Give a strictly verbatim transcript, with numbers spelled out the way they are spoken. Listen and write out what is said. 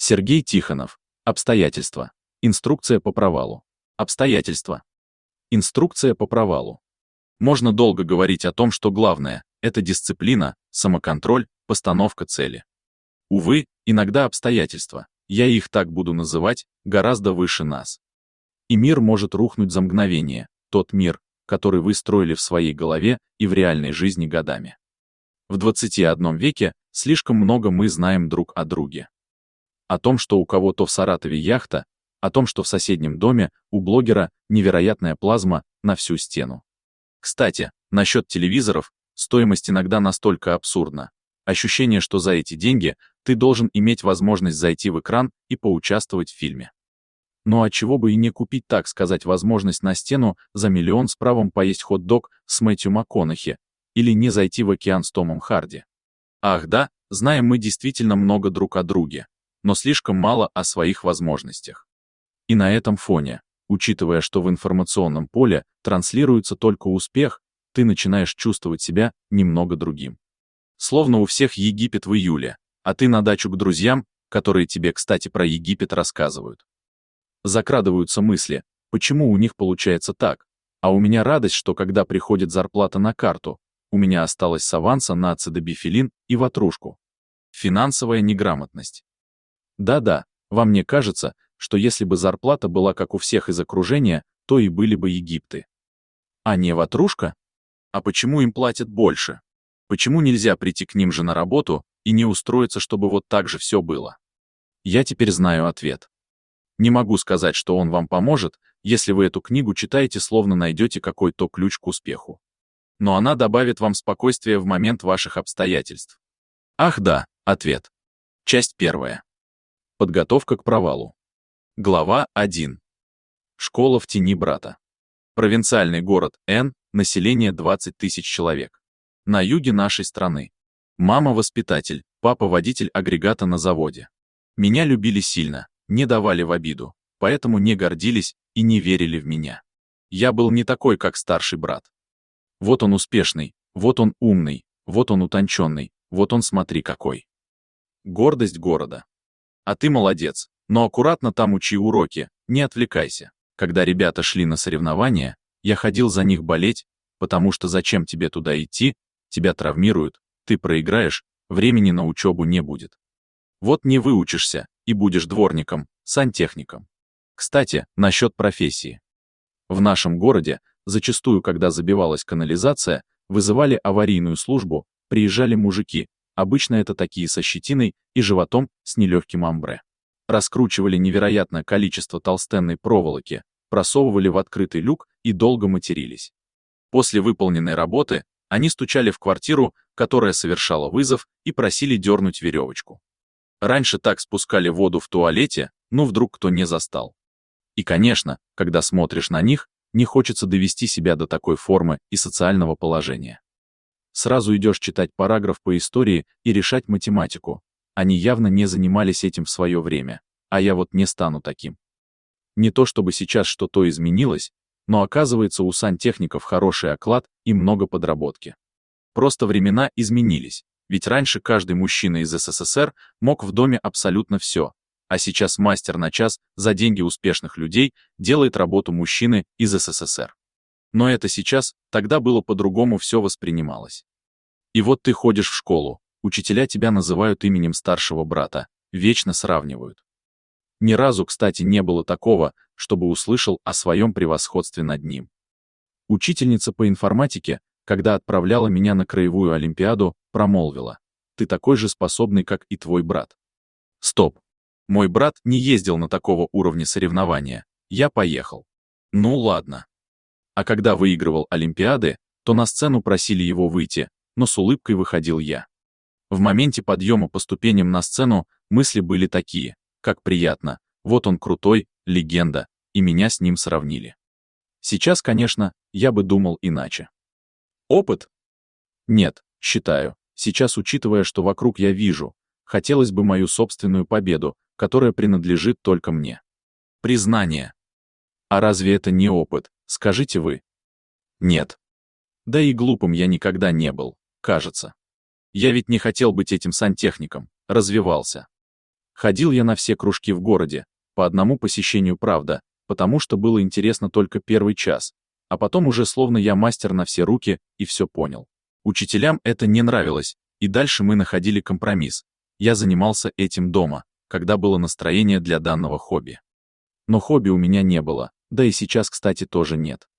Сергей Тихонов. Обстоятельства. Инструкция по провалу. Обстоятельства. Инструкция по провалу. Можно долго говорить о том, что главное — это дисциплина, самоконтроль, постановка цели. Увы, иногда обстоятельства, я их так буду называть, гораздо выше нас. И мир может рухнуть за мгновение, тот мир, который вы строили в своей голове и в реальной жизни годами. В двадцати одном веке слишком много мы знаем друг о друге. О том, что у кого-то в Саратове яхта, о том, что в соседнем доме у блогера невероятная плазма на всю стену. Кстати, насчет телевизоров, стоимость иногда настолько абсурдна. Ощущение, что за эти деньги ты должен иметь возможность зайти в экран и поучаствовать в фильме. Ну а чего бы и не купить, так сказать, возможность на стену за миллион с правом поесть хот-дог с Мэтью МакКонахи или не зайти в океан с Томом Харди. Ах да, знаем мы действительно много друг о друге, но слишком мало о своих возможностях. И на этом фоне, учитывая, что в информационном поле транслируется только успех, ты начинаешь чувствовать себя немного другим. Словно у всех Египет в июле, а ты на дачу к друзьям, которые тебе, кстати, про Египет рассказывают. Закрадываются мысли, почему у них получается так, а у меня радость, что когда приходит зарплата на карту, у меня осталось с аванса на ацидобифилин и ватрушку. Финансовая неграмотность. Да-да, вам не кажется, что если бы зарплата была как у всех из окружения, то и были бы Египты. А не ватрушка? А почему им платят больше? Почему нельзя прийти к ним же на работу и не устроиться, чтобы вот так же все было? Я теперь знаю ответ. Не могу сказать, что он вам поможет, если вы эту книгу читаете, словно найдете какой-то ключ к успеху. Но она добавит вам спокойствия в момент ваших обстоятельств. Ах да, ответ. Часть первая. Подготовка к провалу. Глава один. Школа в тени брата. Провинциальный город Н, население двадцать тысяч человек. На юге нашей страны. Мама воспитатель, папа водитель агрегата на заводе. Меня любили сильно, не давали в обиду, поэтому не гордились и не верили в меня. Я был не такой, как старший брат. Вот он успешный, вот он умный, вот он утонченный, вот он смотри какой. Гордость города. А ты молодец, но аккуратно там учи уроки, не отвлекайся. Когда ребята шли на соревнования, я ходил за них болеть, потому что зачем тебе туда идти, тебя травмируют, ты проиграешь, времени на учебу не будет. Вот не выучишься и будешь дворником, сантехником. Кстати, насчет профессии. В нашем городе, зачастую, когда забивалась канализация, вызывали аварийную службу, приезжали мужики, обычно это такие со щетиной и животом с нелегким амбре. Раскручивали невероятное количество толстенной проволоки, просовывали в открытый люк и долго матерились. После выполненной работы они стучали в квартиру, которая совершала вызов, и просили дернуть веревочку. Раньше так спускали воду в туалете, но вдруг кто не застал. И, конечно, когда смотришь на них, не хочется довести себя до такой формы и социального положения. Сразу идешь читать параграф по истории и решать математику. Они явно не занимались этим в свое время, а я вот не стану таким. Не то чтобы сейчас что-то изменилось, но оказывается у сантехников хороший оклад и много подработки. Просто времена изменились, ведь раньше каждый мужчина из СССР мог в доме абсолютно все, а сейчас мастер на час за деньги успешных людей делает работу мужчины из СССР. Но это сейчас, тогда было по-другому все воспринималось. И вот ты ходишь в школу, учителя тебя называют именем старшего брата, вечно сравнивают. Ни разу, кстати, не было такого, чтобы услышал о своем превосходстве над ним. Учительница по информатике, когда отправляла меня на краевую олимпиаду, промолвила: «Ты такой же способный, как и твой брат». Стоп. Мой брат не ездил на такого уровня соревнования, я поехал. Ну ладно. А когда выигрывал олимпиады, то на сцену просили его выйти, но с улыбкой выходил я. В моменте подъема по ступеням на сцену мысли были такие: как приятно, вот он крутой, легенда, и меня с ним сравнили. Сейчас, конечно, я бы думал иначе. Опыт? Нет, считаю, сейчас, учитывая, что вокруг я вижу, хотелось бы мою собственную победу, которая принадлежит только мне. Признание. А разве это не опыт, скажите вы? Нет. Да и глупым я никогда не был, кажется. Я ведь не хотел быть этим сантехником, развивался. Ходил я на все кружки в городе, по одному посещению, правда, потому что было интересно только первый час, а потом уже словно я мастер на все руки и все понял. Учителям это не нравилось, и дальше мы находили компромисс. Я занимался этим дома, когда было настроение для данного хобби. Но хобби у меня не было, да и сейчас, кстати, тоже нет.